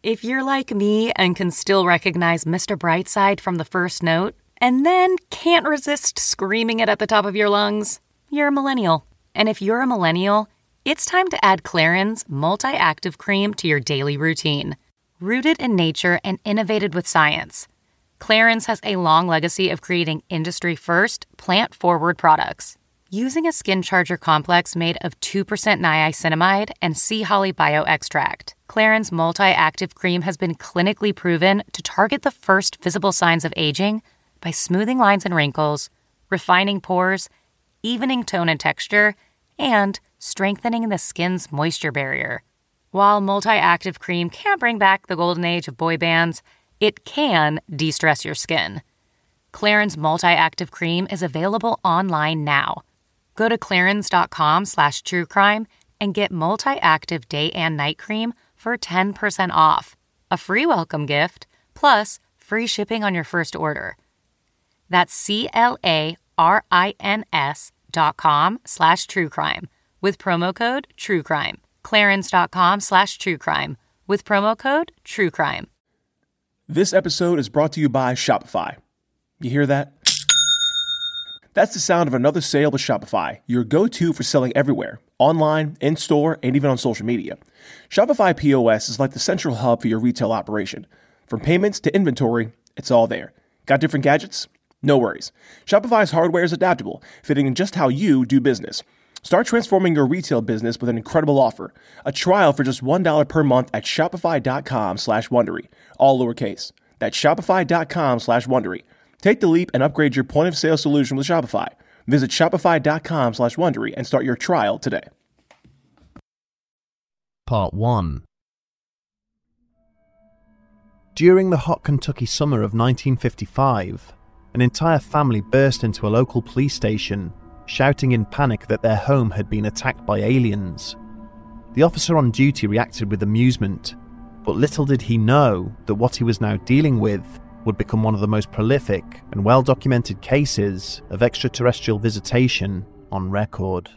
If you're like me and can still recognize Mr. Brightside from the first note, and then can't resist screaming it at the top of your lungs, you're a millennial. And if you're a millennial, it's time to add Clarins Multi-Active Cream to your daily routine. Rooted in nature and innovated with science, Clarins has a long legacy of creating industry-first, plant-forward products. Using a skin charger complex made of 2% niacinamide and sea holly bioextract, Clarins Multi-Active Cream has been clinically proven to target the first visible signs of aging by smoothing lines and wrinkles, refining pores, evening tone and texture, and strengthening the skin's moisture barrier. While Multi-Active Cream can't bring back the golden age of boy bands, it can de-stress your skin. Clarins Multi-Active Cream is available online now. Go to clarins.com/truecrime and get Multi-Active Day and Night Cream for 10% off, a free welcome gift, plus free shipping on your first order. That's clarins.com/truecrime with promo code TRUECRIME. clarins.com/truecrime with promo code TRUECRIME. This episode is brought to you by Shopify. You hear that? That's the sound of another sale with Shopify, your go-to for selling everywhere, online, in-store, and even on social media. Shopify POS is like the central hub for your retail operation. From payments to inventory, it's all there. Got different gadgets? No worries. Shopify's hardware is adaptable, fitting in just how you do business. Start transforming your retail business with an incredible offer. A trial for just $1 per month at shopify.com/Wondery. All lowercase. That's shopify.com/Wondery. Take the leap and upgrade your point of sale solution with Shopify. Visit shopify.com/Wondery and start your trial today. Part 1. During the hot Kentucky summer of 1955, an entire family burst into a local police station, shouting in panic that their home had been attacked by aliens. The officer on duty reacted with amusement, but little did he know that what he was now dealing with would become one of the most prolific and well-documented cases of extraterrestrial visitation on record.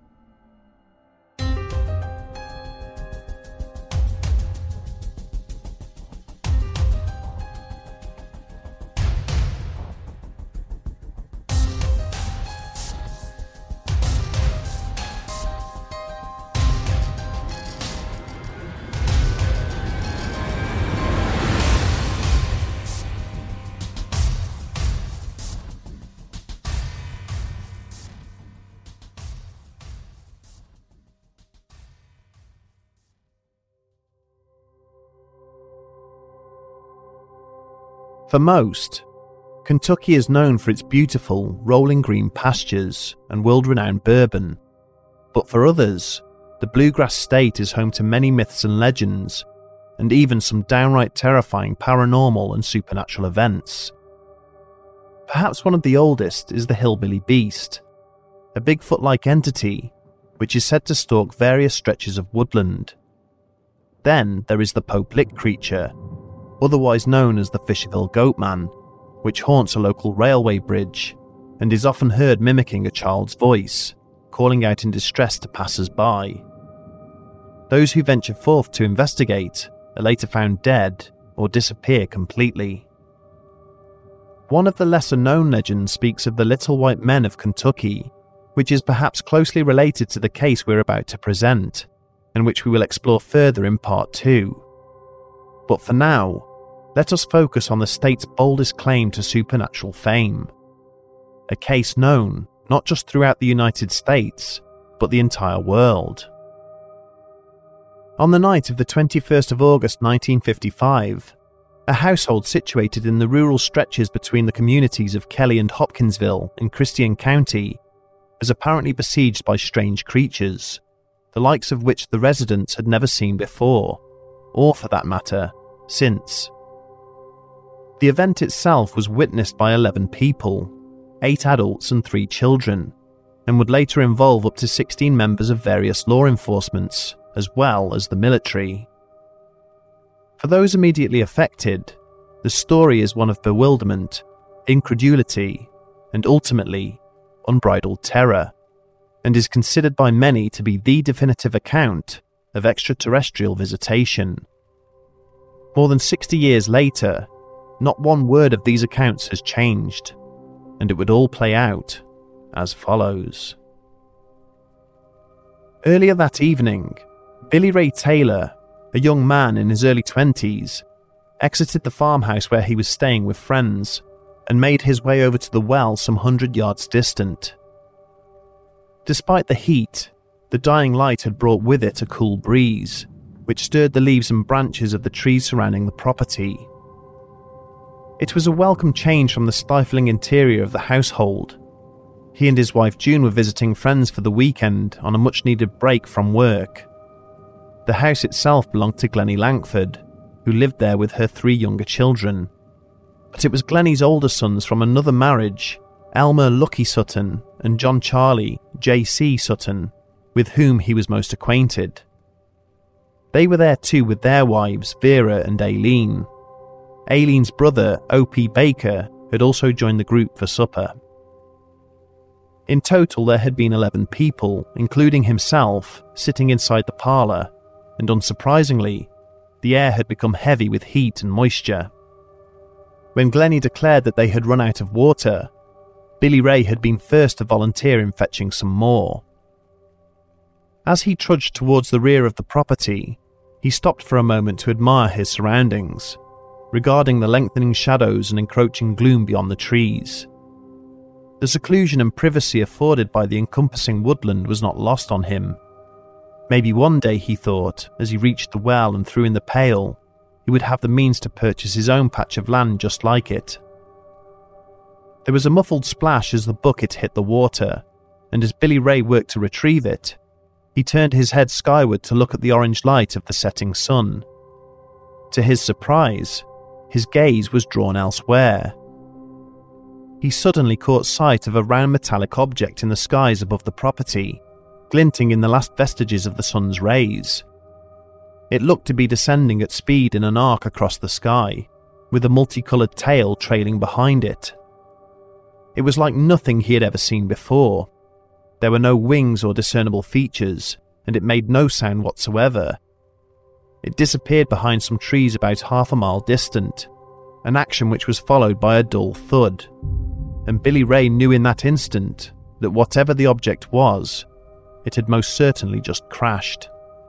For most, Kentucky is known for its beautiful, rolling green pastures and world-renowned bourbon. But for others, the bluegrass state is home to many myths and legends, and even some downright terrifying paranormal and supernatural events. Perhaps one of the oldest is the Hillbilly Beast, a Bigfoot-like entity which is said to stalk various stretches of woodland. Then there is the Pope Lick creature, otherwise known as the Fisherville Goatman, which haunts a local railway bridge and is often heard mimicking a child's voice, calling out in distress to passers-by. Those who venture forth to investigate are later found dead or disappear completely. One of the lesser-known legends speaks of the Little White Men of Kentucky, which is perhaps closely related to the case we're about to present, and which we will explore further in Part 2. But for now, let us focus on the state's boldest claim to supernatural fame. A case known not just throughout the United States, but the entire world. On the night of the 21st of August 1955, a household situated in the rural stretches between the communities of Kelly and Hopkinsville in Christian County was apparently besieged by strange creatures, the likes of which the residents had never seen before, or for that matter, since. The event itself was witnessed by 11 people, 8 adults and 3 children, and would later involve up to 16 members of various law enforcements, as well as the military. For those immediately affected, the story is one of bewilderment, incredulity, and ultimately, unbridled terror, and is considered by many to be the definitive account of extraterrestrial visitation. More than 60 years later, not one word of these accounts has changed, and it would all play out as follows. Earlier that evening, Billy Ray Taylor, a young man in his early 20s, exited the farmhouse where he was staying with friends and made his way over to the well some 100 yards distant. Despite the heat, the dying light had brought with it a cool breeze, which stirred the leaves and branches of the trees surrounding the property. It was a welcome change from the stifling interior of the household. He and his wife June were visiting friends for the weekend on a much-needed break from work. The house itself belonged to Glennie Langford, who lived there with her 3 younger children. But it was Glennie's older sons from another marriage, Elmer Lucky Sutton and John Charlie J.C. Sutton, with whom he was most acquainted. They were there too with their wives Vera and Aileen. Aileen's brother, O.P. Baker, had also joined the group for supper. In total, there had been 11 people, including himself, sitting inside the parlour, and unsurprisingly, the air had become heavy with heat and moisture. When Glennie declared that they had run out of water, Billy Ray had been first to volunteer in fetching some more. As he trudged towards the rear of the property, he stopped for a moment to admire his surroundings, regarding the lengthening shadows and encroaching gloom beyond the trees. The seclusion and privacy afforded by the encompassing woodland was not lost on him. Maybe one day, he thought, as he reached the well and threw in the pail, he would have the means to purchase his own patch of land just like it. There was a muffled splash as the bucket hit the water, and as Billy Ray worked to retrieve it, he turned his head skyward to look at the orange light of the setting sun. To his surprise, his gaze was drawn elsewhere. He suddenly caught sight of a round metallic object in the skies above the property, glinting in the last vestiges of the sun's rays. It looked to be descending at speed in an arc across the sky, with a multicoloured tail trailing behind it. It was like nothing he had ever seen before. There were no wings or discernible features, and it made no sound whatsoever. It disappeared behind some trees about half a mile distant, an action which was followed by a dull thud, and Billy Ray knew in that instant that whatever the object was, it had most certainly just crashed.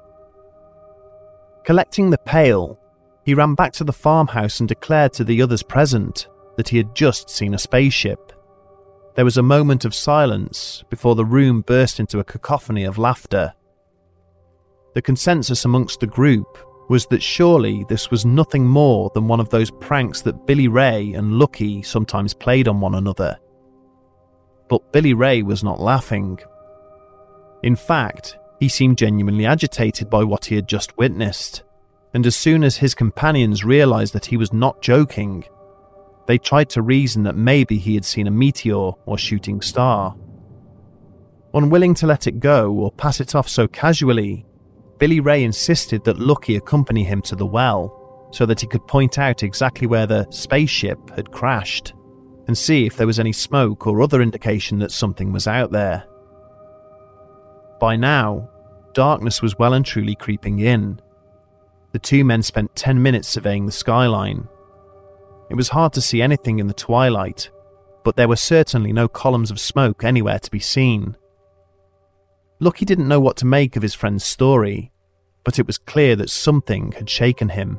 Collecting the pail, he ran back to the farmhouse and declared to the others present that he had just seen a spaceship. There was a moment of silence before the room burst into a cacophony of laughter. The consensus amongst the group was that surely this was nothing more than one of those pranks that Billy Ray and Lucky sometimes played on one another. But Billy Ray was not laughing. In fact, he seemed genuinely agitated by what he had just witnessed, and as soon as his companions realised that he was not joking, they tried to reason that maybe he had seen a meteor or shooting star. Unwilling to let it go or pass it off so casually, Billy Ray insisted that Lucky accompany him to the well so that he could point out exactly where the spaceship had crashed and see if there was any smoke or other indication that something was out there. By now, darkness was well and truly creeping in. The two men spent 10 minutes surveying the skyline. It was hard to see anything in the twilight, but there were certainly no columns of smoke anywhere to be seen. Lucky didn't know what to make of his friend's story, but it was clear that something had shaken him.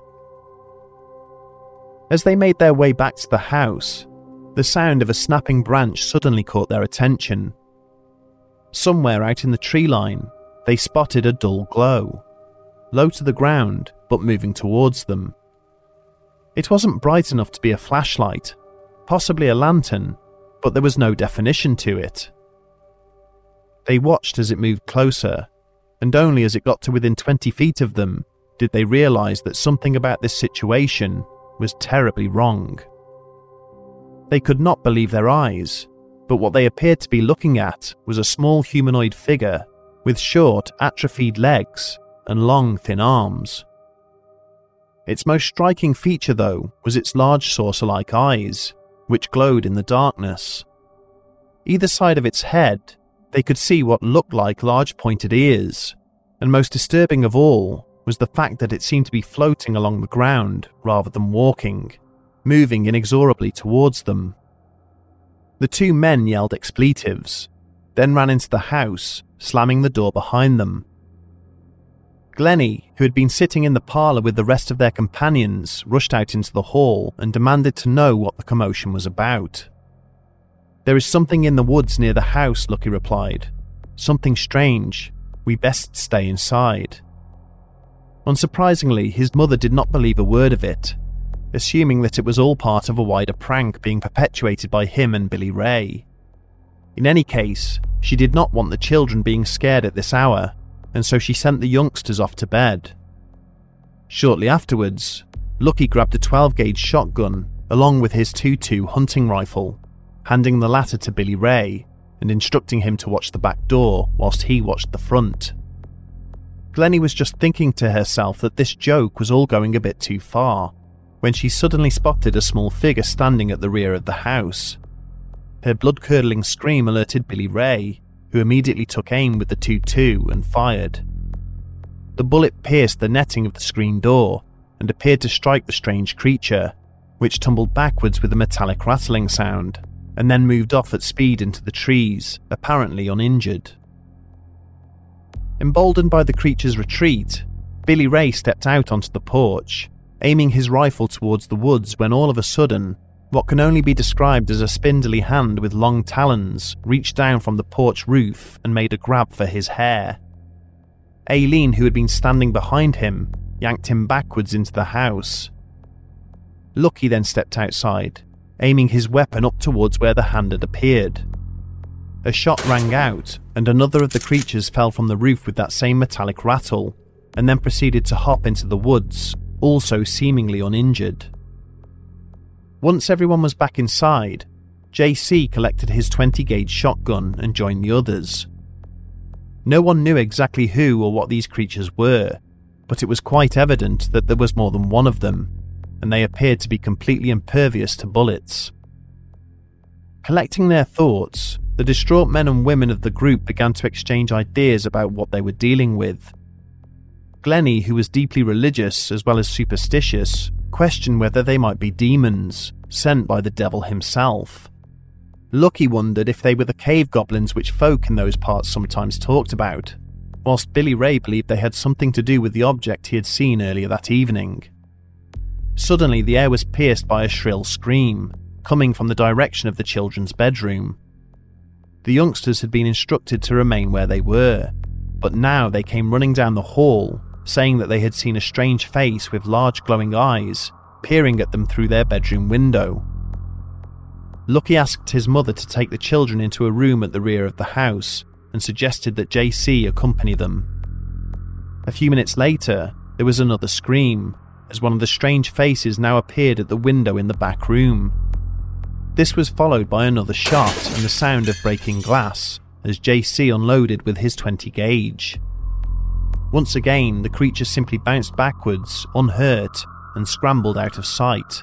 As they made their way back to the house, the sound of a snapping branch suddenly caught their attention. Somewhere out in the tree line, they spotted a dull glow, low to the ground but moving towards them. It wasn't bright enough to be a flashlight, possibly a lantern, but there was no definition to it. They watched as it moved closer, and only as it got to within 20 feet of them did they realise that something about this situation was terribly wrong. They could not believe their eyes, but what they appeared to be looking at was a small humanoid figure with short, atrophied legs and long, thin arms. Its most striking feature, though, was its large saucer-like eyes, which glowed in the darkness. Either side of its head, they could see what looked like large pointed ears, and most disturbing of all, was the fact that it seemed to be floating along the ground rather than walking, moving inexorably towards them. The two men yelled expletives, then ran into the house, slamming the door behind them. Glennie, who had been sitting in the parlour with the rest of their companions, rushed out into the hall and demanded to know what the commotion was about. "There is something in the woods near the house," Lucky replied. "Something strange. We best stay inside." Unsurprisingly, his mother did not believe a word of it, assuming that it was all part of a wider prank being perpetuated by him and Billy Ray. In any case, she did not want the children being scared at this hour, and so she sent the youngsters off to bed. Shortly afterwards, Lucky grabbed a 12-gauge shotgun along with his .22 hunting rifle, handing the latter to Billy Ray and instructing him to watch the back door whilst he watched the front. Glennie was just thinking to herself that this joke was all going a bit too far, when she suddenly spotted a small figure standing at the rear of the house. Her blood-curdling scream alerted Billy Ray, who immediately took aim with the .22 and fired. The bullet pierced the netting of the screen door and appeared to strike the strange creature, which tumbled backwards with a metallic rattling sound, and then moved off at speed into the trees, apparently uninjured. Emboldened by the creature's retreat, Billy Ray stepped out onto the porch, aiming his rifle towards the woods when all of a sudden, what can only be described as a spindly hand with long talons reached down from the porch roof and made a grab for his hair. Aileen, who had been standing behind him, yanked him backwards into the house. Lucky then stepped outside, aiming his weapon up towards where the hand had appeared. A shot rang out, and another of the creatures fell from the roof with that same metallic rattle, and then proceeded to hop into the woods, also seemingly uninjured. Once everyone was back inside, JC collected his 20-gauge shotgun and joined the others. No one knew exactly who or what these creatures were, but it was quite evident that there was more than one of them, and they appeared to be completely impervious to bullets. Collecting their thoughts, the distraught men and women of the group began to exchange ideas about what they were dealing with. Glennie, who was deeply religious as well as superstitious, questioned whether they might be demons, sent by the devil himself. Lucky wondered if they were the cave goblins which folk in those parts sometimes talked about, whilst Billy Ray believed they had something to do with the object he had seen earlier that evening. Suddenly the air was pierced by a shrill scream, coming from the direction of the children's bedroom. The youngsters had been instructed to remain where they were, but now they came running down the hall, saying that they had seen a strange face with large glowing eyes peering at them through their bedroom window. Lucky asked his mother to take the children into a room at the rear of the house and suggested that JC accompany them. A few minutes later, there was another scream, as one of the strange faces now appeared at the window in the back room. This was followed by another shot and the sound of breaking glass as JC unloaded with his 20 gauge. Once again, the creature simply bounced backwards, unhurt, and scrambled out of sight.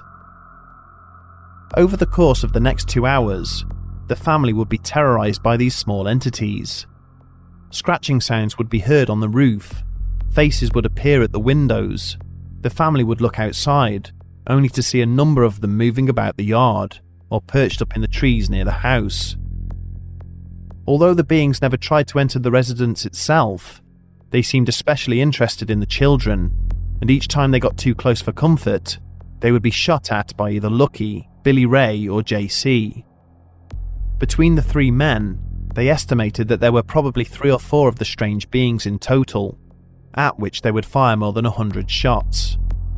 Over the course of the next 2 hours, the family would be terrorized by these small entities. Scratching sounds would be heard on the roof, faces would appear at the windows, the family would look outside, only to see a number of them moving about the yard, or perched up in the trees near the house. Although the beings never tried to enter the residence itself, they seemed especially interested in the children, and each time they got too close for comfort, they would be shot at by either Lucky, Billy Ray, or JC. Between the three men, they estimated that there were probably 3 or 4 of the strange beings in total, at which they would fire more than 100 shots.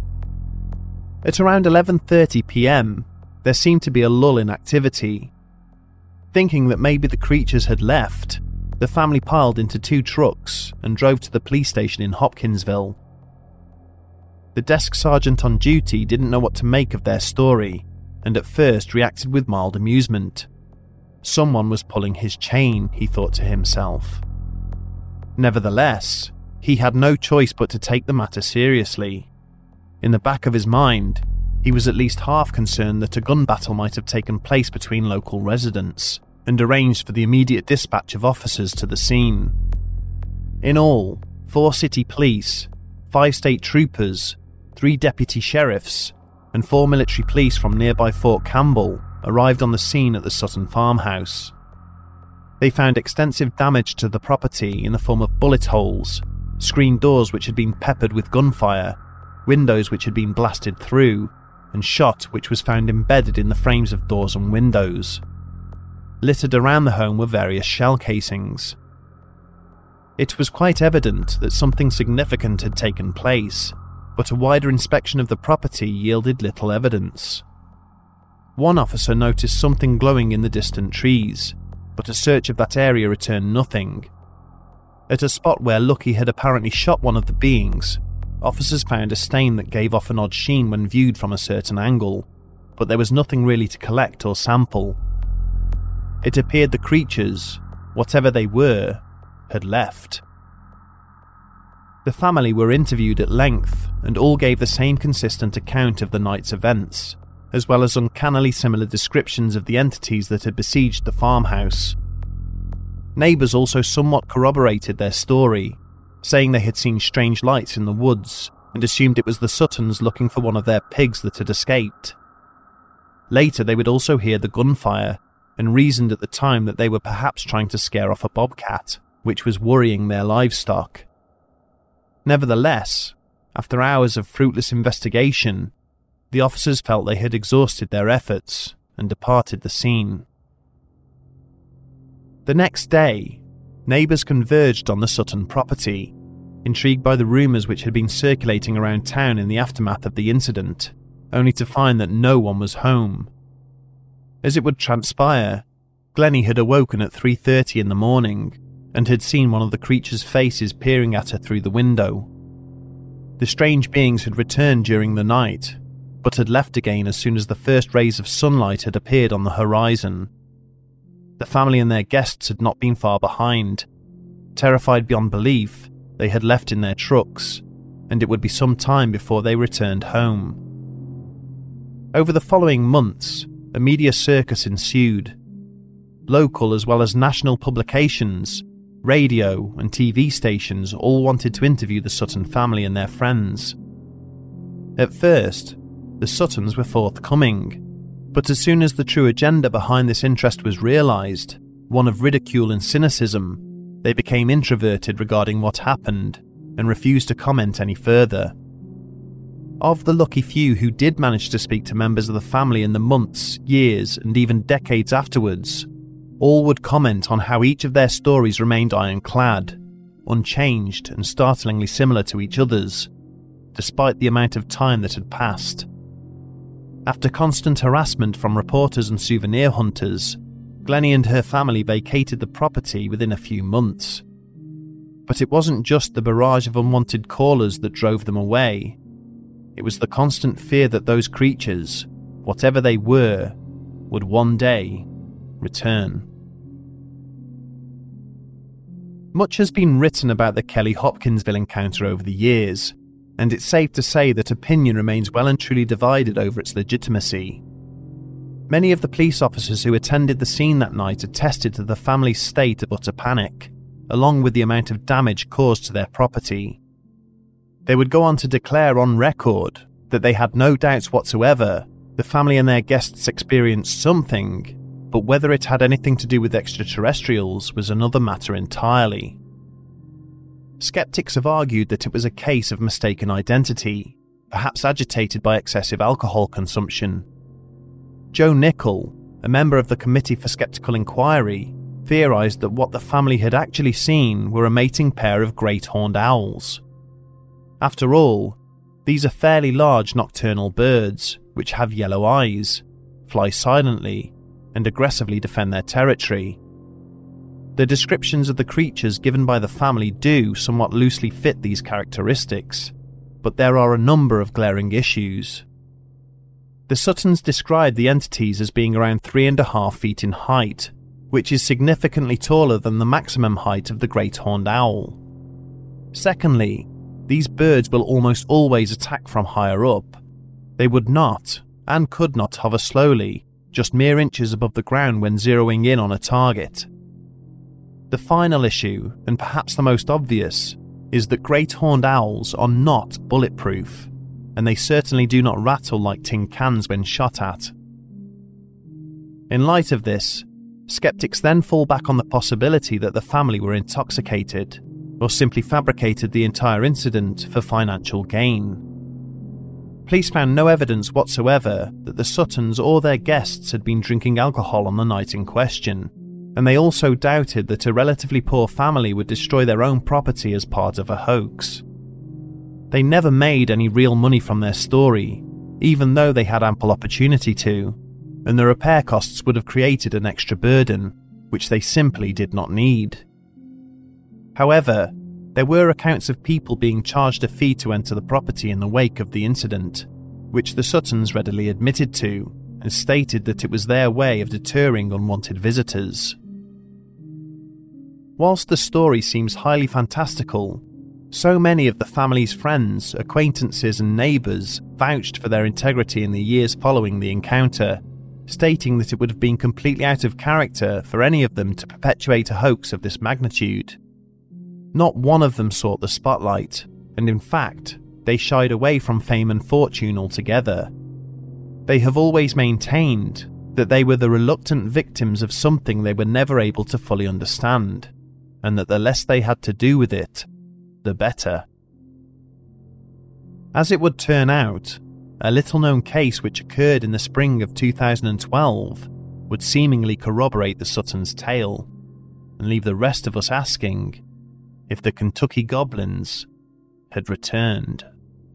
At around 11:30 PM, there seemed to be a lull in activity. Thinking that maybe the creatures had left, the family piled into 2 trucks and drove to the police station in Hopkinsville. The desk sergeant on duty didn't know what to make of their story, and at first reacted with mild amusement. Someone was pulling his chain, he thought to himself. Nevertheless, he had no choice but to take the matter seriously. In the back of his mind, he was at least half concerned that a gun battle might have taken place between local residents, and arranged for the immediate dispatch of officers to the scene. In all, 4 city police, 5 state troopers, 3 deputy sheriffs, and 4 military police from nearby Fort Campbell arrived on the scene at the Sutton farmhouse. They found extensive damage to the property in the form of bullet holes, screen doors which had been peppered with gunfire, windows which had been blasted through, and shot which was found embedded in the frames of doors and windows. Littered around the home were various shell casings. It was quite evident that something significant had taken place, but a wider inspection of the property yielded little evidence. One officer noticed something glowing in the distant trees, but a search of that area returned nothing. At a spot where Lucky had apparently shot one of the beings, officers found a stain that gave off an odd sheen when viewed from a certain angle, but there was nothing really to collect or sample. It appeared the creatures, whatever they were, had left. The family were interviewed at length and all gave the same consistent account of the night's events, as well as uncannily similar descriptions of the entities that had besieged the farmhouse. Neighbours also somewhat corroborated their story, saying they had seen strange lights in the woods and assumed it was the Suttons looking for one of their pigs that had escaped. Later they would also hear the gunfire and reasoned at the time that they were perhaps trying to scare off a bobcat, which was worrying their livestock. Nevertheless, after hours of fruitless investigation, the officers felt they had exhausted their efforts and departed the scene. The next day, neighbours converged on the Sutton property, intrigued by the rumours which had been circulating around town in the aftermath of the incident, only to find that no one was home. As it would transpire, Glennie had awoken at 3:30 in the morning and had seen one of the creature's faces peering at her through the window. The strange beings had returned during the night, but had left again as soon as the first rays of sunlight had appeared on the horizon. The family and their guests had not been far behind. Terrified beyond belief, they had left in their trucks, and it would be some time before they returned home. Over the following months, a media circus ensued. Local as well as national publications, radio and TV stations all wanted to interview the Sutton family and their friends. At first, the Suttons were forthcoming, but as soon as the true agenda behind this interest was realised, one of ridicule and cynicism, they became introverted regarding what happened and refused to comment any further. Of the lucky few who did manage to speak to members of the family in the months, years, and even decades afterwards, all would comment on how each of their stories remained ironclad, unchanged and startlingly similar to each other's, despite the amount of time that had passed. After constant harassment from reporters and souvenir hunters, Glennie and her family vacated the property within a few months. But it wasn't just the barrage of unwanted callers that drove them away. It was the constant fear that those creatures, whatever they were, would one day return. Much has been written about the Kelly Hopkinsville encounter over the years, and it's safe to say that opinion remains well and truly divided over its legitimacy. Many of the police officers who attended the scene that night attested to the family's state of utter panic, along with the amount of damage caused to their property. They would go on to declare on record that they had no doubts whatsoever the family and their guests experienced something, but whether it had anything to do with extraterrestrials was another matter entirely. Skeptics have argued that it was a case of mistaken identity, perhaps agitated by excessive alcohol consumption. Joe Nichol, a member of the Committee for Skeptical Inquiry, theorised that what the family had actually seen were a mating pair of great horned owls. After all, these are fairly large nocturnal birds, which have yellow eyes, fly silently, and aggressively defend their territory. The descriptions of the creatures given by the family do somewhat loosely fit these characteristics, but there are a number of glaring issues. The Suttons described the entities as being around 3.5 feet in height, which is significantly taller than the maximum height of the great horned owl. Secondly, these birds will almost always attack from higher up. They would not, and could not, hover slowly, just mere inches above the ground when zeroing in on a target. The final issue, and perhaps the most obvious, is that great horned owls are not bulletproof, and they certainly do not rattle like tin cans when shot at. In light of this, skeptics then fall back on the possibility that the family were intoxicated, or simply fabricated the entire incident for financial gain. Police found no evidence whatsoever that the Suttons or their guests had been drinking alcohol on the night in question, and they also doubted that a relatively poor family would destroy their own property as part of a hoax. They never made any real money from their story, even though they had ample opportunity to, and the repair costs would have created an extra burden, which they simply did not need. However, there were accounts of people being charged a fee to enter the property in the wake of the incident, which the Suttons readily admitted to, and stated that it was their way of deterring unwanted visitors. Whilst the story seems highly fantastical, so many of the family's friends, acquaintances and neighbours vouched for their integrity in the years following the encounter, stating that it would have been completely out of character for any of them to perpetuate a hoax of this magnitude. Not one of them sought the spotlight, and in fact, they shied away from fame and fortune altogether. They have always maintained that they were the reluctant victims of something they were never able to fully understand, and that the less they had to do with it, the better. As it would turn out, a little-known case which occurred in the spring of 2012 would seemingly corroborate the Suttons' tale, and leave the rest of us asking if the Kentucky Goblins had returned.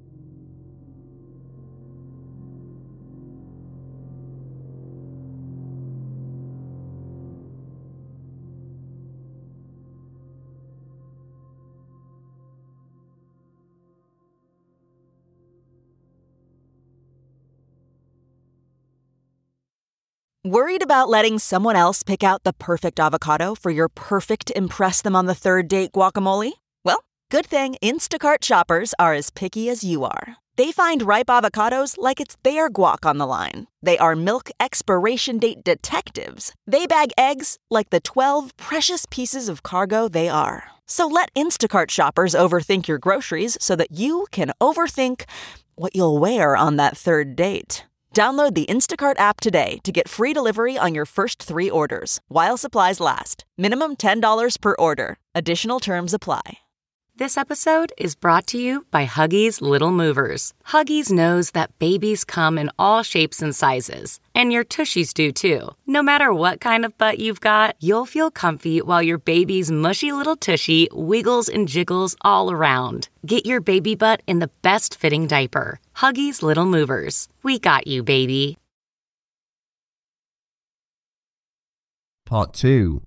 Worried about letting someone else pick out the perfect avocado for your perfect impress-them-on-the-third-date guacamole? Well, good thing Instacart shoppers are as picky as you are. They find ripe avocados like it's their guac on the line. They are milk expiration date detectives. They bag eggs like the 12 precious pieces of cargo they are. So let Instacart shoppers overthink your groceries so that you can overthink what you'll wear on that third date. Download the Instacart app today to get free delivery on your first 3 orders, while supplies last. Minimum $10 per order. Additional terms apply. This episode is brought to you by Huggies Little Movers. Huggies knows that babies come in all shapes and sizes, and your tushies do too. No matter what kind of butt you've got, you'll feel comfy while your baby's mushy little tushy wiggles and jiggles all around. Get your baby butt in the best fitting diaper. Huggies Little Movers. We got you, baby. Part 2.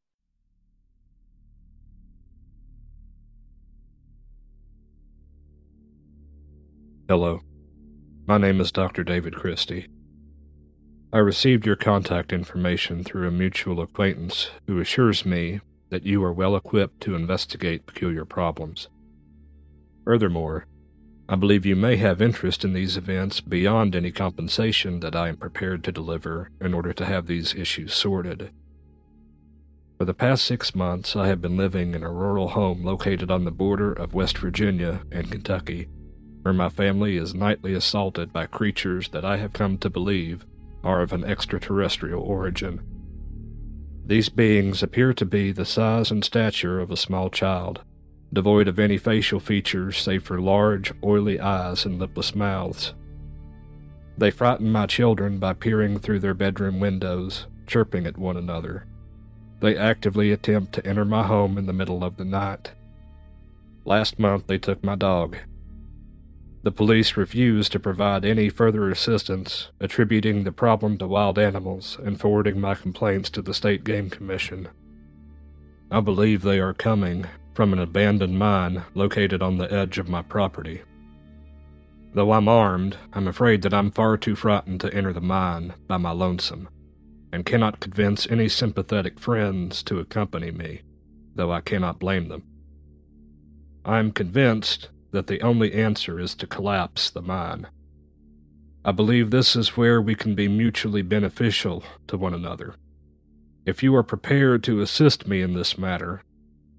Hello, my name is Dr. David Christie. I received your contact information through a mutual acquaintance who assures me that you are well equipped to investigate peculiar problems. Furthermore, I believe you may have interest in these events beyond any compensation that I am prepared to deliver in order to have these issues sorted. For the past 6 months, I have been living in a rural home located on the border of West Virginia and Kentucky, where my family is nightly assaulted by creatures that I have come to believe are of an extraterrestrial origin. These beings appear to be the size and stature of a small child, devoid of any facial features save for large, oily eyes and lipless mouths. They frighten my children by peering through their bedroom windows, chirping at one another. They actively attempt to enter my home in the middle of the night. Last month they took my dog. The police refused to provide any further assistance, attributing the problem to wild animals and forwarding my complaints to the State Game Commission. I believe they are coming from an abandoned mine located on the edge of my property. Though I'm armed, I'm afraid that I'm far too frightened to enter the mine by my lonesome, and cannot convince any sympathetic friends to accompany me, though I cannot blame them. I am convinced that the only answer is to collapse the mine. I believe this is where we can be mutually beneficial to one another. If you are prepared to assist me in this matter,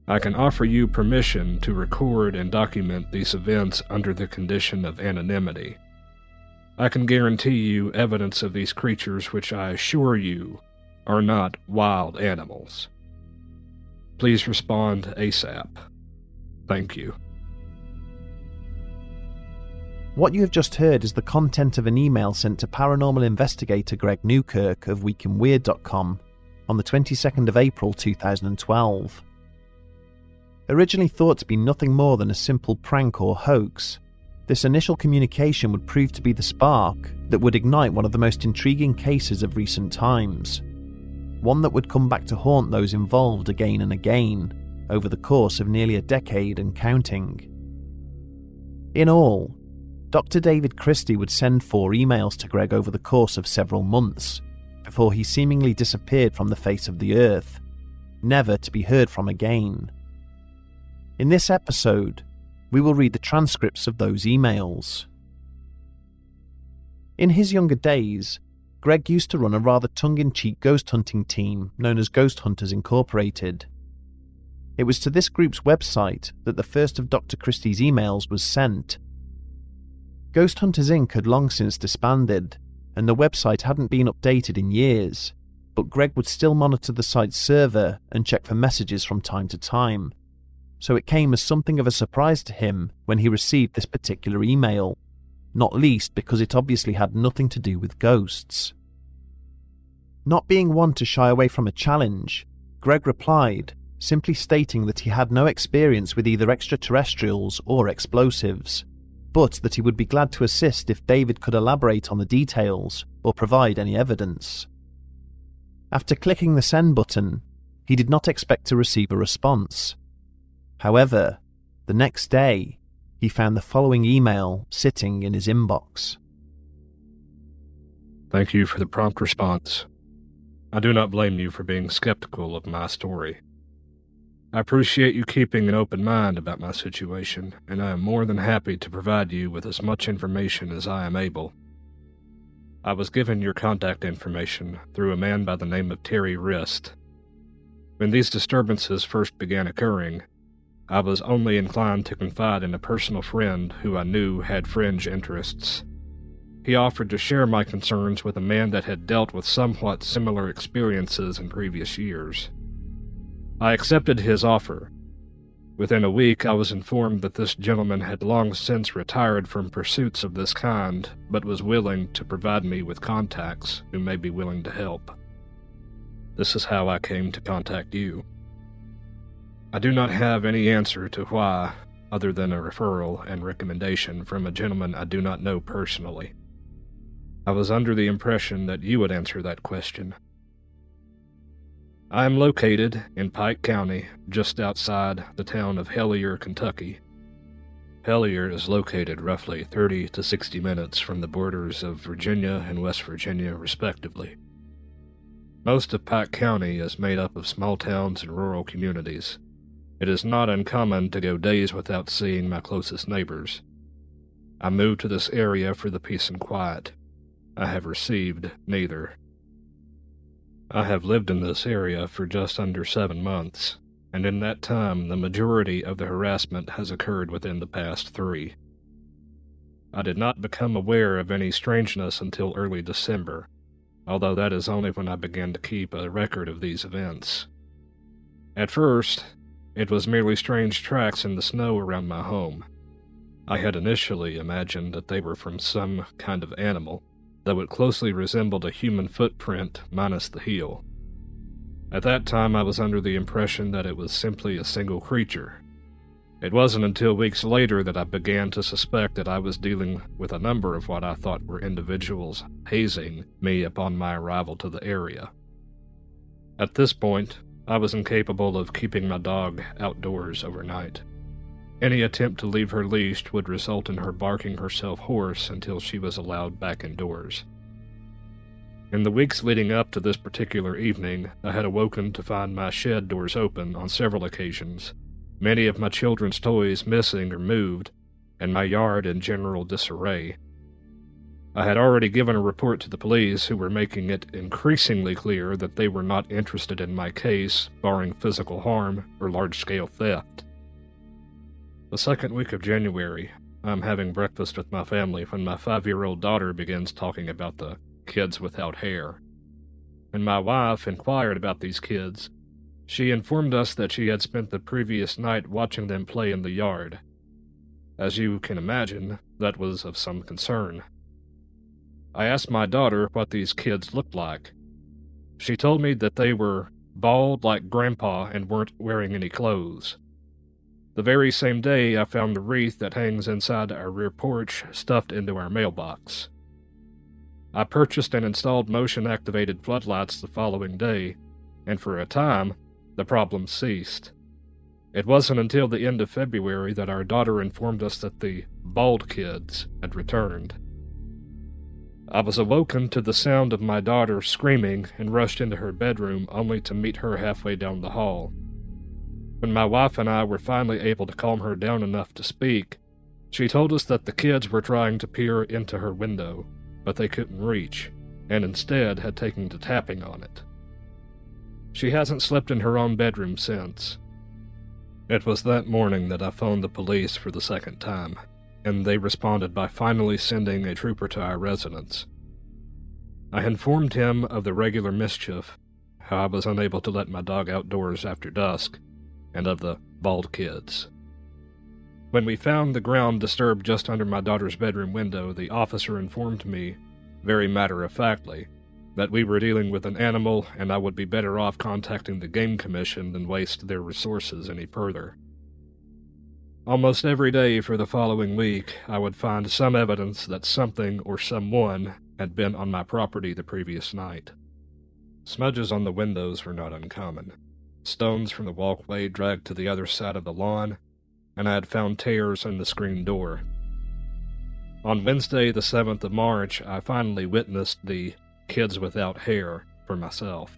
I can offer you permission to record and document these events under the condition of anonymity. I can guarantee you evidence of these creatures which I assure you are not wild animals. Please respond ASAP. Thank you. What you have just heard is the content of an email sent to paranormal investigator Greg Newkirk of weekinweird.com on the 22nd of April 2012. Originally thought to be nothing more than a simple prank or hoax, this initial communication would prove to be the spark that would ignite one of the most intriguing cases of recent times, one that would come back to haunt those involved again and again over the course of nearly a decade and counting. In all, Dr. David Christie would send 4 emails to Greg over the course of several months before he seemingly disappeared from the face of the earth, never to be heard from again. In this episode, we will read the transcripts of those emails. In his younger days, Greg used to run a rather tongue-in-cheek ghost hunting team known as Ghost Hunters Incorporated. It was to this group's website that the first of Dr. Christie's emails was sent. Ghost Hunters Inc. had long since disbanded, and the website hadn't been updated in years, but Greg would still monitor the site's server and check for messages from time to time, so it came as something of a surprise to him when he received this particular email, not least because it obviously had nothing to do with ghosts. Not being one to shy away from a challenge, Greg replied, simply stating that he had no experience with either extraterrestrials or explosives, but that he would be glad to assist if David could elaborate on the details or provide any evidence. After clicking the send button, he did not expect to receive a response. However, the next day, he found the following email sitting in his inbox. Thank you for the prompt response. I do not blame you for being skeptical of my story. I appreciate you keeping an open mind about my situation, and I am more than happy to provide you with as much information as I am able. I was given your contact information through a man by the name of Terry Wrist. When these disturbances first began occurring, I was only inclined to confide in a personal friend who I knew had fringe interests. He offered to share my concerns with a man that had dealt with somewhat similar experiences in previous years. I accepted his offer. Within a week, I was informed that this gentleman had long since retired from pursuits of this kind, but was willing to provide me with contacts who may be willing to help. This is how I came to contact you. I do not have any answer to why, other than a referral and recommendation from a gentleman I do not know personally. I was under the impression that you would answer that question. I am located in Pike County, just outside the town of Hellier, Kentucky. Hellier is located roughly 30 to 60 minutes from the borders of Virginia and West Virginia, respectively. Most of Pike County is made up of small towns and rural communities. It is not uncommon to go days without seeing my closest neighbors. I moved to this area for the peace and quiet. I have received neither. I have lived in this area for just under 7 months, and in that time the majority of the harassment has occurred within the past 3. I did not become aware of any strangeness until early December, although that is only when I began to keep a record of these events. At first, it was merely strange tracks in the snow around my home. I had initially imagined that they were from some kind of animal, though it closely resembled a human footprint minus the heel. At that time, I was under the impression that it was simply a single creature. It wasn't until weeks later that I began to suspect that I was dealing with a number of what I thought were individuals hazing me upon my arrival to the area. At this point, I was incapable of keeping my dog outdoors overnight. Any attempt to leave her leashed would result in her barking herself hoarse until she was allowed back indoors. In the weeks leading up to this particular evening, I had awoken to find my shed doors open on several occasions, many of my children's toys missing or moved, and my yard in general disarray. I had already given a report to the police, who were making it increasingly clear that they were not interested in my case, barring physical harm or large-scale theft. The second week of January, I'm having breakfast with my family when my 5-year-old daughter begins talking about the kids without hair. When my wife inquired about these kids, she informed us that she had spent the previous night watching them play in the yard. As you can imagine, that was of some concern. I asked my daughter what these kids looked like. She told me that they were bald like Grandpa and weren't wearing any clothes. The very same day, I found the wreath that hangs inside our rear porch stuffed into our mailbox. I purchased and installed motion-activated floodlights the following day, and for a time, the problem ceased. It wasn't until the end of February that our daughter informed us that the bald kids had returned. I was awoken to the sound of my daughter screaming and rushed into her bedroom only to meet her halfway down the hall. When my wife and I were finally able to calm her down enough to speak, she told us that the kids were trying to peer into her window, but they couldn't reach, and instead had taken to tapping on it. She hasn't slept in her own bedroom since. It was that morning that I phoned the police for the second time, and they responded by finally sending a trooper to our residence. I informed him of the regular mischief, how I was unable to let my dog outdoors after dusk, and of the bald kids. When we found the ground disturbed just under my daughter's bedroom window, the officer informed me, very matter-of-factly, that we were dealing with an animal and I would be better off contacting the Game Commission than waste their resources any further. Almost every day for the following week, I would find some evidence that something or someone had been on my property the previous night. Smudges on the windows were not uncommon. Stones from the walkway dragged to the other side of the lawn, and I had found tears in the screen door. On Wednesday, the 7th of March, I finally witnessed the kids without hair for myself.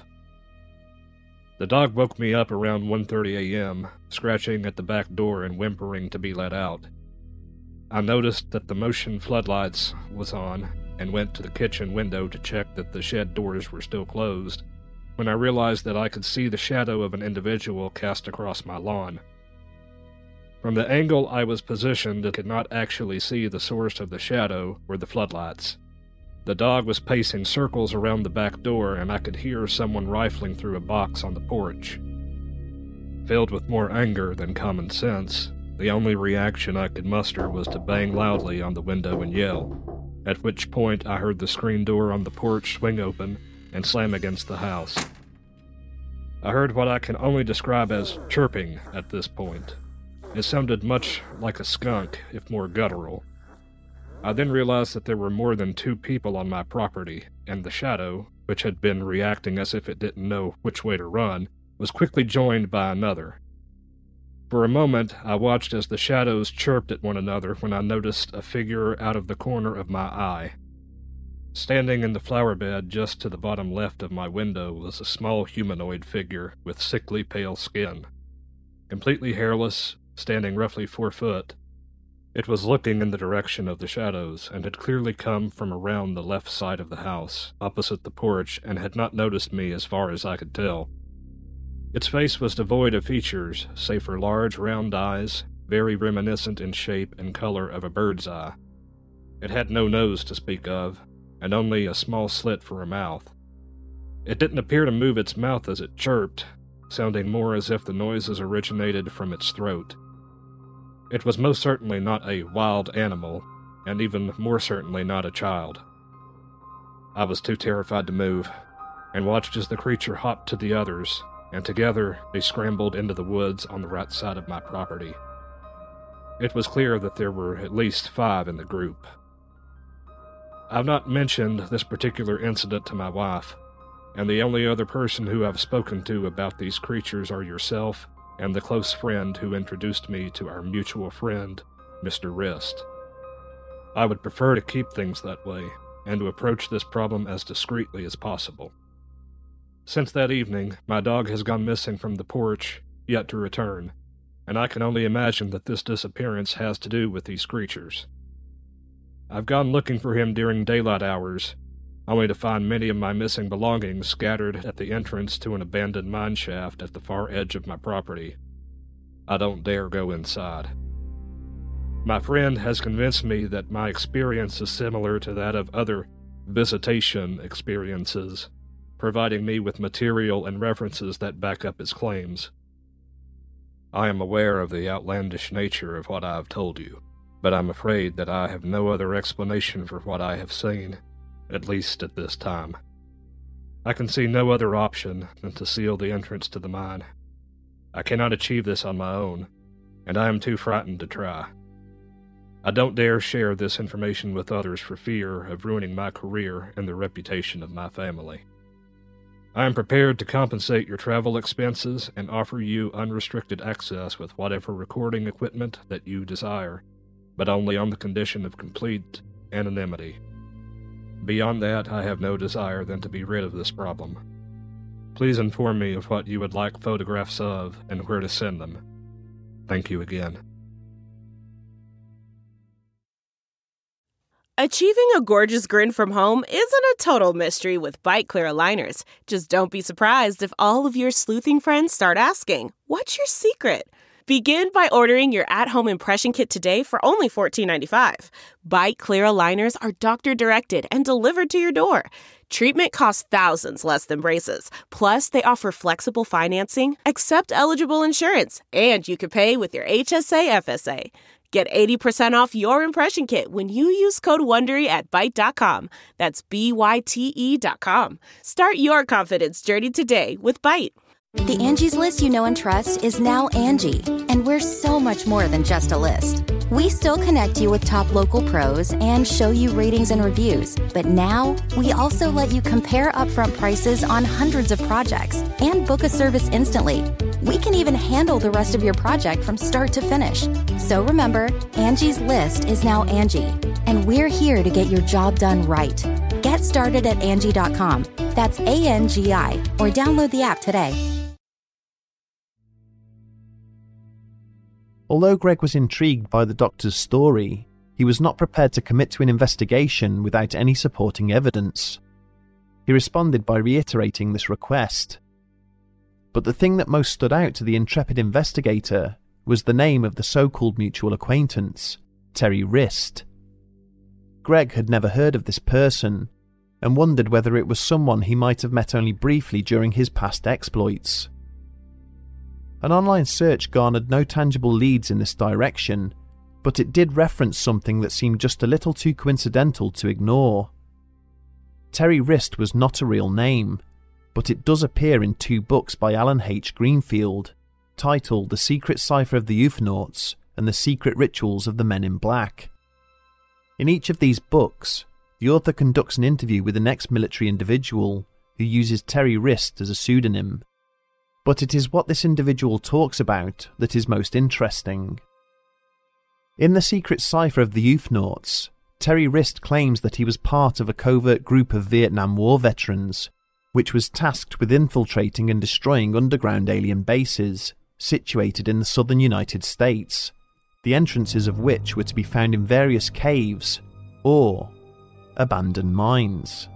The dog woke me up around 1:30 a.m., scratching at the back door and whimpering to be let out. I noticed that the motion floodlights was on and went to the kitchen window to check that the shed doors were still closed, when I realized that I could see the shadow of an individual cast across my lawn. From the angle I was positioned, I could not actually see the source of the shadow or the floodlights. The dog was pacing circles around the back door, and I could hear someone rifling through a box on the porch. Filled with more anger than common sense, the only reaction I could muster was to bang loudly on the window and yell, at which point I heard the screen door on the porch swing open and slam against the house. I heard what I can only describe as chirping at this point. It sounded much like a skunk, if more guttural. I then realized that there were more than 2 people on my property, and the shadow, which had been reacting as if it didn't know which way to run, was quickly joined by another. For a moment, I watched as the shadows chirped at one another when I noticed a figure out of the corner of my eye. Standing in the flower bed just to the bottom left of my window was a small humanoid figure with sickly pale skin. Completely hairless, standing roughly 4 foot, it was looking in the direction of the shadows, and had clearly come from around the left side of the house, opposite the porch, and had not noticed me as far as I could tell. Its face was devoid of features, save for large, round eyes, very reminiscent in shape and color of a bird's eye. It had no nose to speak of, and only a small slit for a mouth. It didn't appear to move its mouth as it chirped, sounding more as if the noises originated from its throat. It was most certainly not a wild animal, and even more certainly not a child. I was too terrified to move, and watched as the creature hopped to the others, and together they scrambled into the woods on the right side of my property. It was clear that there were at least 5 in the group. I've not mentioned this particular incident to my wife, and the only other person who I've spoken to about these creatures are yourself and the close friend who introduced me to our mutual friend, Mr. Wrist. I would prefer to keep things that way, and to approach this problem as discreetly as possible. Since that evening, my dog has gone missing from the porch, yet to return, and I can only imagine that this disappearance has to do with these creatures. I've gone looking for him during daylight hours, only to find many of my missing belongings scattered at the entrance to an abandoned mine shaft at the far edge of my property. I don't dare go inside. My friend has convinced me that my experience is similar to that of other visitation experiences, providing me with material and references that back up his claims. I am aware of the outlandish nature of what I have told you, but I'm afraid that I have no other explanation for what I have seen, at least at this time. I can see no other option than to seal the entrance to the mine. I cannot achieve this on my own, and I am too frightened to try. I don't dare share this information with others for fear of ruining my career and the reputation of my family. I am prepared to compensate your travel expenses and offer you unrestricted access with whatever recording equipment that you desire, but only on the condition of complete anonymity. Beyond that, I have no desire than to be rid of this problem. Please inform me of what you would like photographs of and where to send them. Thank you again. Achieving a gorgeous grin from home isn't a total mystery with Byte Clear aligners. Just don't be surprised if all of your sleuthing friends start asking, "What's your secret?" Begin by ordering your at-home impression kit today for only $14.95. Byte Clear aligners are doctor-directed and delivered to your door. Treatment costs thousands less than braces. Plus, they offer flexible financing, accept eligible insurance, and you can pay with your HSA FSA. Get 80% off your impression kit when you use code WONDERY at Byte.com. That's BYTE.com. Start your confidence journey today with Byte. The Angie's List you know and trust is now Angie, and we're so much more than just a list. We still connect you with top local pros and show you ratings and reviews, but now we also let you compare upfront prices on hundreds of projects and book a service instantly. We can even handle the rest of your project from start to finish. So remember, Angie's List is now Angie, and we're here to get your job done right. Get started at Angie.com. That's ANGI, or download the app today. Although Greg was intrigued by the doctor's story, he was not prepared to commit to an investigation without any supporting evidence. He responded by reiterating this request. But the thing that most stood out to the intrepid investigator was the name of the so-called mutual acquaintance, Terry Wrist. Greg had never heard of this person, and wondered whether it was someone he might have met only briefly during his past exploits. An online search garnered no tangible leads in this direction, but it did reference something that seemed just a little too coincidental to ignore. Terry Wrist was not a real name, but it does appear in 2 books by Alan H. Greenfield, titled The Secret Cipher of the Euphonauts and The Secret Rituals of the Men in Black. In each of these books, the author conducts an interview with an ex-military individual who uses Terry Wrist as a pseudonym. But it is what this individual talks about that is most interesting. In The Secret Cipher of the Euphonauts, Terry Wrist claims that he was part of a covert group of Vietnam War veterans, which was tasked with infiltrating and destroying underground alien bases situated in the southern United States, the entrances of which were to be found in various caves or abandoned mines.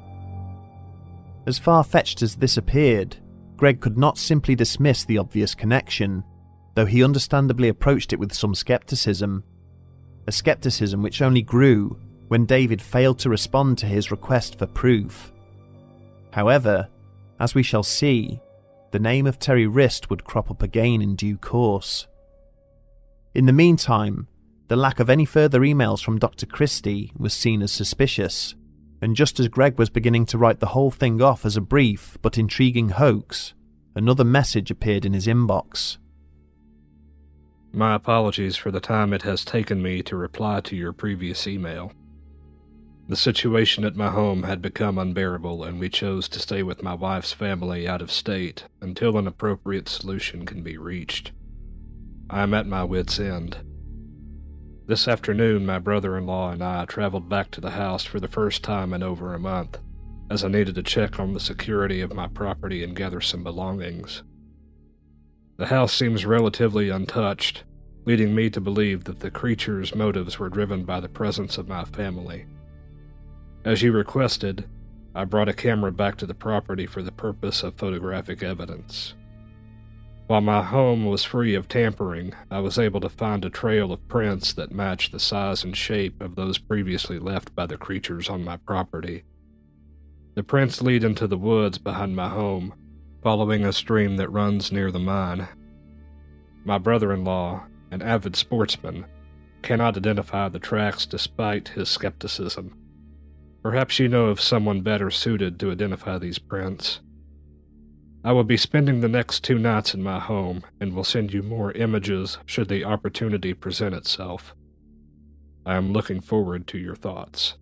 As far-fetched as this appeared, Greg could not simply dismiss the obvious connection, though he understandably approached it with some skepticism. A skepticism which only grew when David failed to respond to his request for proof. However, as we shall see, the name of Terry Wrist would crop up again in due course. In the meantime, the lack of any further emails from Dr. Christie was seen as suspicious, and just as Greg was beginning to write the whole thing off as a brief but intriguing hoax, another message appeared in his inbox. My apologies for the time it has taken me to reply to your previous email. The situation at my home had become unbearable, and we chose to stay with my wife's family out of state until an appropriate solution can be reached. I am at my wit's end. This afternoon, my brother-in-law and I traveled back to the house for the first time in over a month, as I needed to check on the security of my property and gather some belongings. The house seems relatively untouched, leading me to believe that the creature's motives were driven by the presence of my family. As you requested, I brought a camera back to the property for the purpose of photographic evidence. While my home was free of tampering, I was able to find a trail of prints that matched the size and shape of those previously left by the creatures on my property. The prints lead into the woods behind my home, following a stream that runs near the mine. My brother-in-law, an avid sportsman, cannot identify the tracks despite his skepticism. Perhaps you know of someone better suited to identify these prints. I will be spending the next 2 nights in my home and will send you more images should the opportunity present itself. I am looking forward to your thoughts.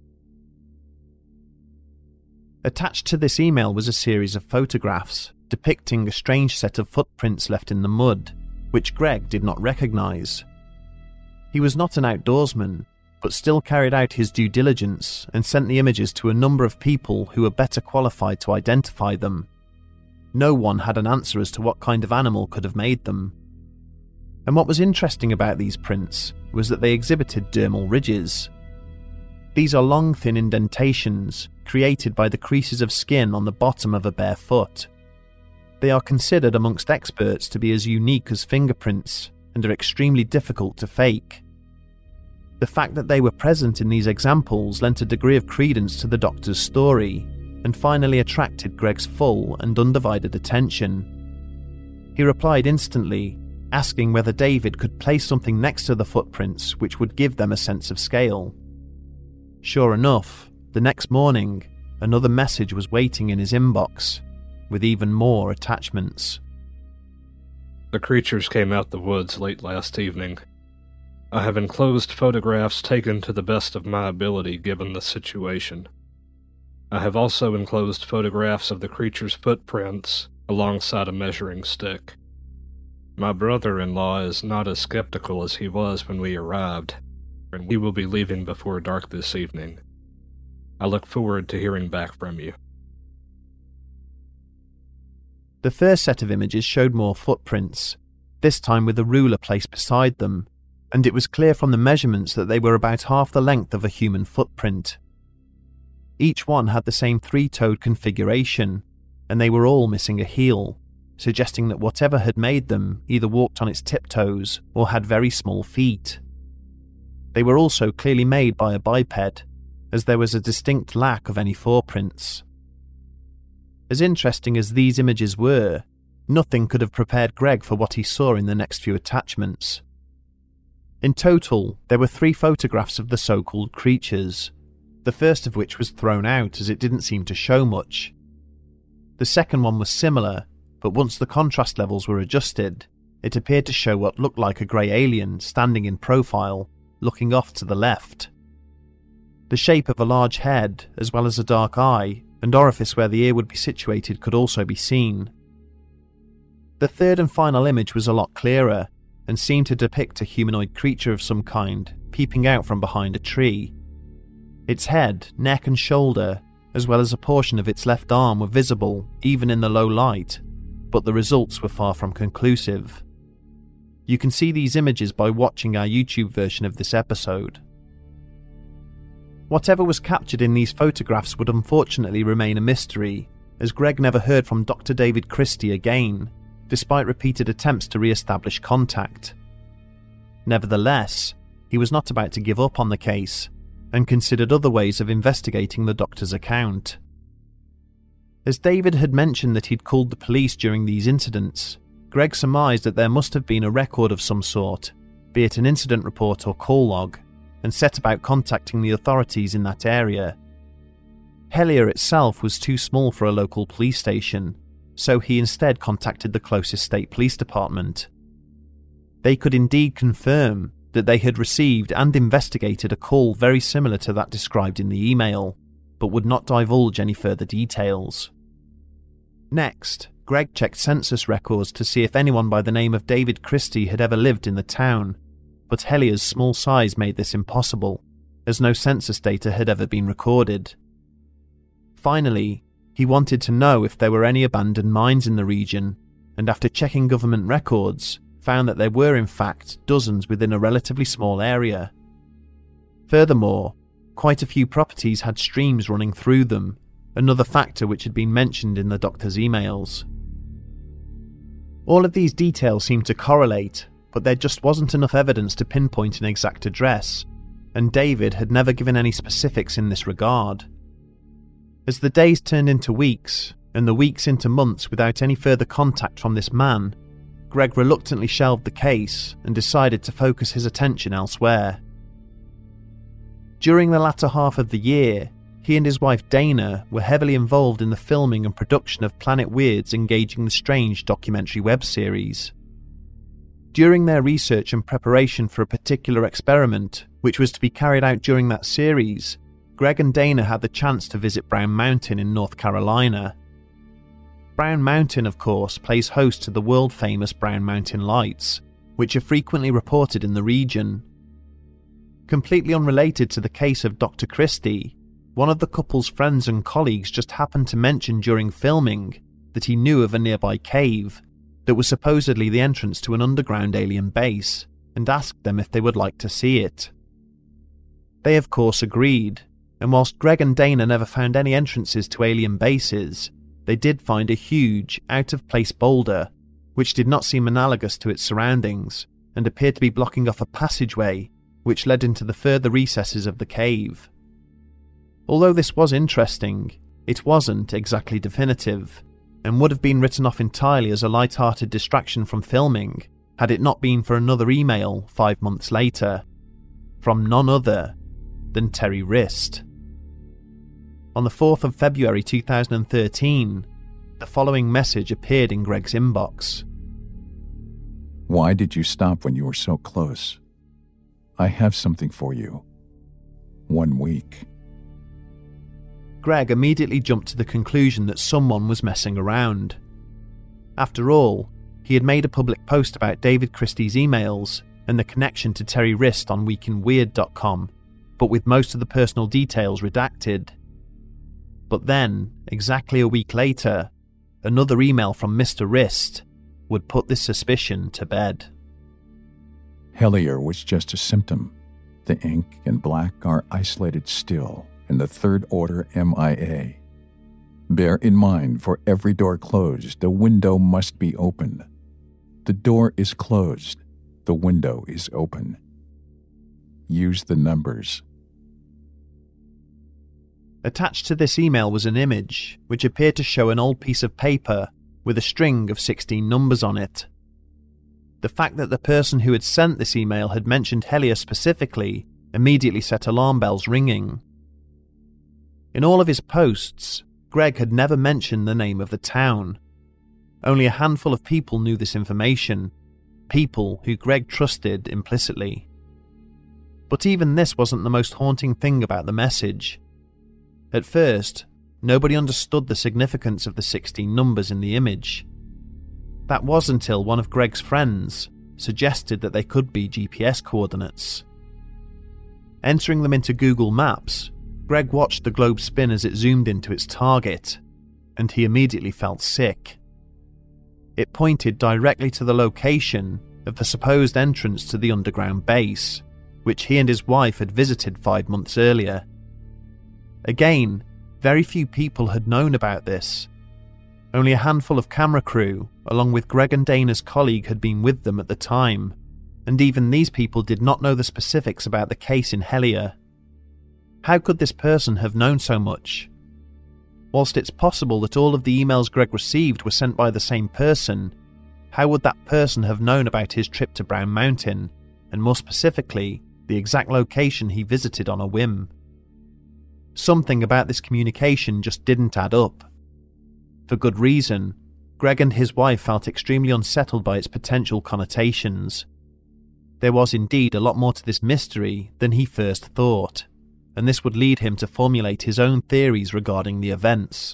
Attached to this email was a series of photographs depicting a strange set of footprints left in the mud, which Greg did not recognise. He was not an outdoorsman, but still carried out his due diligence and sent the images to a number of people who were better qualified to identify them. No one had an answer as to what kind of animal could have made them. And what was interesting about these prints was that they exhibited dermal ridges. These are long, thin indentations created by the creases of skin on the bottom of a bare foot. They are considered amongst experts to be as unique as fingerprints and are extremely difficult to fake. The fact that they were present in these examples lent a degree of credence to the doctor's story and finally attracted Greg's full and undivided attention. He replied instantly, asking whether David could place something next to the footprints which would give them a sense of scale. Sure enough, the next morning, another message was waiting in his inbox, with even more attachments. The creatures came out the woods late last evening. I have enclosed photographs taken to the best of my ability given the situation. I have also enclosed photographs of the creature's footprints alongside a measuring stick. My brother-in-law is not as skeptical as he was when we arrived, and we will be leaving before dark this evening. I look forward to hearing back from you. The first set of images showed more footprints, this time with a ruler placed beside them, and it was clear from the measurements that they were about half the length of a human footprint. Each one had the same 3-toed configuration, and they were all missing a heel, suggesting that whatever had made them either walked on its tiptoes or had very small feet. They were also clearly made by a biped, as there was a distinct lack of any foreprints. As interesting as these images were, nothing could have prepared Greg for what he saw in the next few attachments. In total, there were 3 photographs of the so-called creatures, the first of which was thrown out as it didn't seem to show much. The second one was similar, but once the contrast levels were adjusted, it appeared to show what looked like a grey alien standing in profile, looking off to the left. The shape of a large head, as well as a dark eye, and orifice where the ear would be situated could also be seen. The third and final image was a lot clearer, and seemed to depict a humanoid creature of some kind, peeping out from behind a tree. Its head, neck and shoulder, as well as a portion of its left arm were visible, even in the low light, but the results were far from conclusive. You can see these images by watching our YouTube version of this episode. Whatever was captured in these photographs would unfortunately remain a mystery, as Greg never heard from Dr. David Christie again, despite repeated attempts to re-establish contact. Nevertheless, he was not about to give up on the case, and considered other ways of investigating the doctor's account. As David had mentioned that he'd called the police during these incidents, Greg surmised that there must have been a record of some sort, be it an incident report or call log, and set about contacting the authorities in that area. Hellier itself was too small for a local police station, so he instead contacted the closest state police department. They could indeed confirm that they had received and investigated a call very similar to that described in the email, but would not divulge any further details. Next, Greg checked census records to see if anyone by the name of David Christie had ever lived in the town, but Hellier's small size made this impossible, as no census data had ever been recorded. Finally, he wanted to know if there were any abandoned mines in the region, and after checking government records, found that there were in fact dozens within a relatively small area. Furthermore, quite a few properties had streams running through them, another factor which had been mentioned in the doctor's emails. All of these details seemed to correlate, but there just wasn't enough evidence to pinpoint an exact address, and David had never given any specifics in this regard. As the days turned into weeks, and the weeks into months without any further contact from this man, Greg reluctantly shelved the case and decided to focus his attention elsewhere. During the latter half of the year, he and his wife Dana were heavily involved in the filming and production of Planet Weird's Engaging the Strange documentary web series. During their research and preparation for a particular experiment, which was to be carried out during that series, Greg and Dana had the chance to visit Brown Mountain in North Carolina. Brown Mountain, of course, plays host to the world-famous Brown Mountain Lights, which are frequently reported in the region. Completely unrelated to the case of Dr. Christie, one of the couple's friends and colleagues just happened to mention during filming that he knew of a nearby cave that was supposedly the entrance to an underground alien base, and asked them if they would like to see it. They of course agreed, and whilst Greg and Dana never found any entrances to alien bases, they did find a huge, out-of-place boulder, which did not seem analogous to its surroundings, and appeared to be blocking off a passageway which led into the further recesses of the cave. Although this was interesting, it wasn't exactly definitive, and would have been written off entirely as a light-hearted distraction from filming had it not been for another email 5 months later, from none other than Terry Wrist. On the 4th of February 2013, the following message appeared in Greg's inbox. Why did you stop when you were so close? I have something for you. 1 week. Greg immediately jumped to the conclusion that someone was messing around. After all, he had made a public post about David Christie's emails and the connection to Terry Wrist on weekinweird.com, but with most of the personal details redacted. But then, exactly a week later, another email from Mr. Wrist would put this suspicion to bed. Hellier was just a symptom. The ink and black are isolated still in the third order MIA. Bear in mind, for every door closed, the window must be open. The door is closed, the window is open. Use the numbers. Attached to this email was an image which appeared to show an old piece of paper with a string of 16 numbers on it. The fact that the person who had sent this email had mentioned Hellier specifically immediately set alarm bells ringing. In all of his posts, Greg had never mentioned the name of the town. Only a handful of people knew this information, people who Greg trusted implicitly. But even this wasn't the most haunting thing about the message. At first, nobody understood the significance of the 16 numbers in the image. That was until one of Greg's friends suggested that they could be GPS coordinates. Entering them into Google Maps, Greg watched the globe spin as it zoomed into its target, and he immediately felt sick. It pointed directly to the location of the supposed entrance to the underground base, which he and his wife had visited 5 months earlier. Again, very few people had known about this. Only a handful of camera crew, along with Greg and Dana's colleague, had been with them at the time, and even these people did not know the specifics about the case in Hellier. How could this person have known so much? Whilst it's possible that all of the emails Greg received were sent by the same person, how would that person have known about his trip to Brown Mountain, and more specifically, the exact location he visited on a whim? Something about this communication just didn't add up. For good reason, Greg and his wife felt extremely unsettled by its potential connotations. There was indeed a lot more to this mystery than he first thought, and this would lead him to formulate his own theories regarding the events.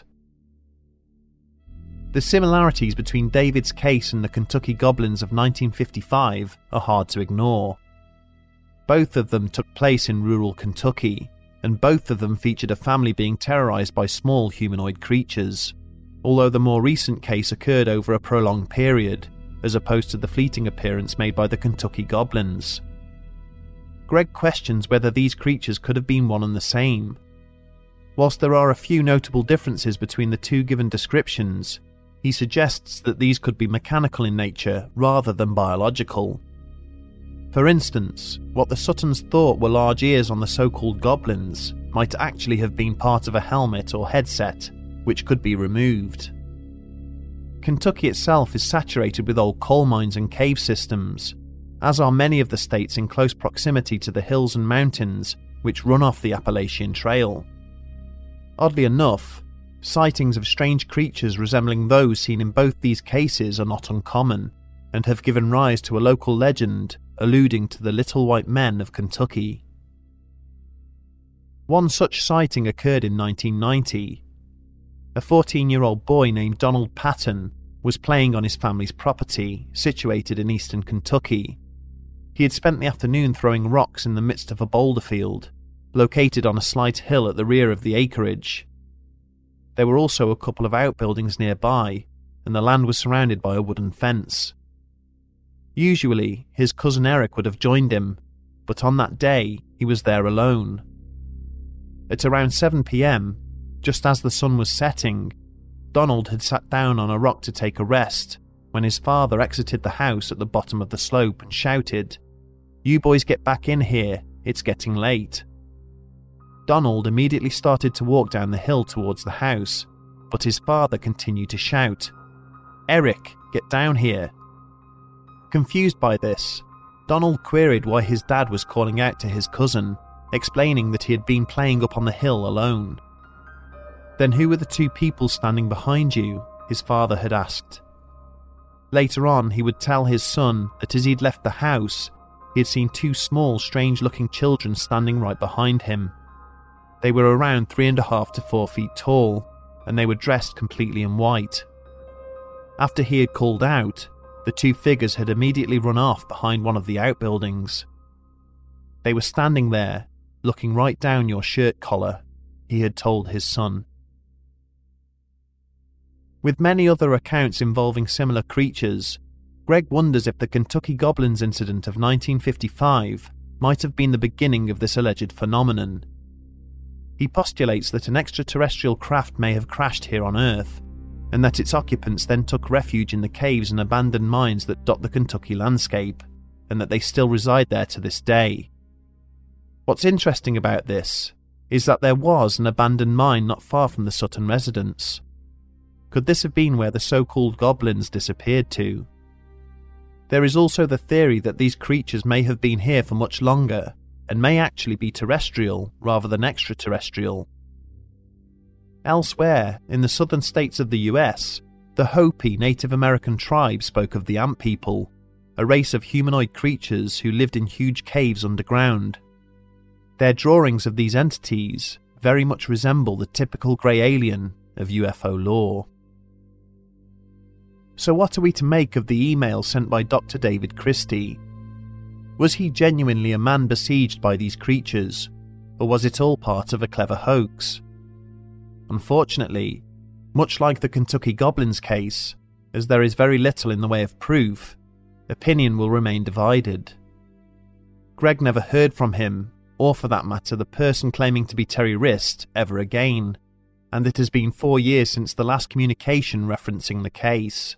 The similarities between David's case and the Kentucky Goblins of 1955 are hard to ignore. Both of them took place in rural Kentucky, and both of them featured a family being terrorized by small humanoid creatures, although the more recent case occurred over a prolonged period as opposed to the fleeting appearance made by the Kentucky Goblins. Greg questions whether these creatures could have been one and the same. Whilst there are a few notable differences between the two given descriptions, he suggests that these could be mechanical in nature rather than biological. For instance, what the Suttons thought were large ears on the so-called goblins might actually have been part of a helmet or headset, which could be removed. Kentucky itself is saturated with old coal mines and cave systems, as are many of the states in close proximity to the hills and mountains which run off the Appalachian Trail. Oddly enough, sightings of strange creatures resembling those seen in both these cases are not uncommon, and have given rise to a local legend alluding to the Little White Men of Kentucky. One such sighting occurred in 1990. A 14-year-old boy named Donald Patton was playing on his family's property, situated in eastern Kentucky. He had spent the afternoon throwing rocks in the midst of a boulder field, located on a slight hill at the rear of the acreage. There were also a couple of outbuildings nearby, and the land was surrounded by a wooden fence. Usually, his cousin Eric would have joined him, but on that day, he was there alone. At around 7 p.m, just as the sun was setting, Donald had sat down on a rock to take a rest when his father exited the house at the bottom of the slope and shouted, "You boys get back in here, it's getting late." Donald immediately started to walk down the hill towards the house, but his father continued to shout, "Eric, get down here." Confused by this, Donald queried why his dad was calling out to his cousin, explaining that he had been playing up on the hill alone. "Then who were the two people standing behind you?" his father had asked. Later on, he would tell his son that as he'd left the house, he had seen two small, strange-looking children standing right behind him. They were around 3.5 to 4 feet tall, and they were dressed completely in white. After he had called out, the two figures had immediately run off behind one of the outbuildings. "They were standing there, looking right down your shirt collar," he had told his son. With many other accounts involving similar creatures, Greg wonders if the Kentucky Goblins incident of 1955 might have been the beginning of this alleged phenomenon. He postulates that an extraterrestrial craft may have crashed here on Earth, and that its occupants then took refuge in the caves and abandoned mines that dot the Kentucky landscape, and that they still reside there to this day. What's interesting about this is that there was an abandoned mine not far from the Sutton residence. Could this have been where the so-called goblins disappeared to? There is also the theory that these creatures may have been here for much longer, and may actually be terrestrial rather than extraterrestrial. Elsewhere, in the southern states of the US, the Hopi Native American tribe spoke of the Ant People, a race of humanoid creatures who lived in huge caves underground. Their drawings of these entities very much resemble the typical grey alien of UFO lore. So what are we to make of the email sent by Dr. David Christie? Was he genuinely a man besieged by these creatures, or was it all part of a clever hoax? Unfortunately, much like the Kentucky Goblins case, as there is very little in the way of proof, opinion will remain divided. Greg never heard from him, or for that matter the person claiming to be Terry Rist, ever again, and it has been 4 years since the last communication referencing the case.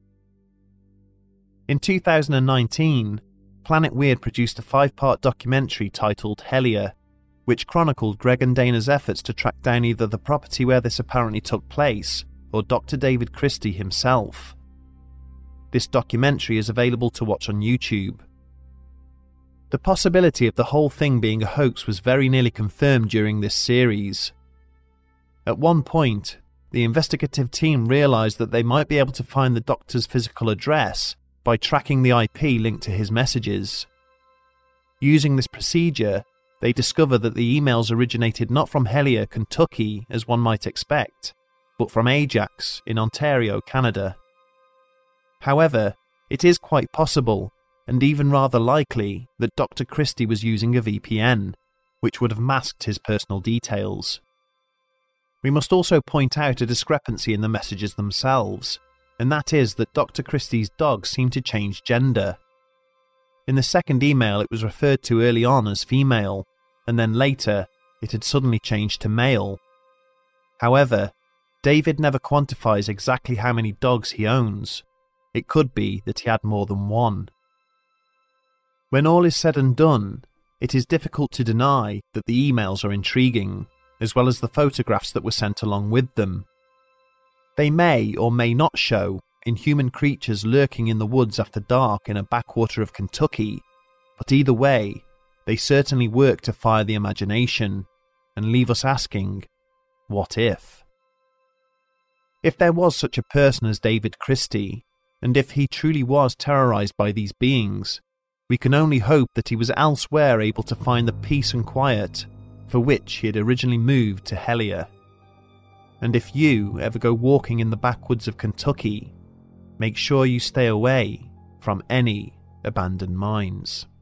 In 2019, Planet Weird produced a 5-part documentary titled Hellier, which chronicled Greg and Dana's efforts to track down either the property where this apparently took place, or Dr. David Christie himself. This documentary is available to watch on YouTube. The possibility of the whole thing being a hoax was very nearly confirmed during this series. At one point, the investigative team realised that they might be able to find the doctor's physical address by tracking the IP linked to his messages. Using this procedure, they discover that the emails originated not from Hellier, Kentucky, as one might expect, but from Ajax in Ontario, Canada. However, it is quite possible, and even rather likely, that Dr. Christie was using a VPN, which would have masked his personal details. We must also point out a discrepancy in the messages themselves, and that is that Dr. Christie's dog seemed to change gender. In the second email it was referred to early on as female, and then later it had suddenly changed to male. However, David never quantifies exactly how many dogs he owns. It could be that he had more than one. When all is said and done, it is difficult to deny that the emails are intriguing, as well as the photographs that were sent along with them. They may or may not show inhuman creatures lurking in the woods after dark in a backwater of Kentucky, but either way, they certainly work to fire the imagination and leave us asking, what if? If there was such a person as David Christie, and if he truly was terrorized by these beings, we can only hope that he was elsewhere able to find the peace and quiet for which he had originally moved to Hellier. And if you ever go walking in the backwoods of Kentucky, make sure you stay away from any abandoned mines.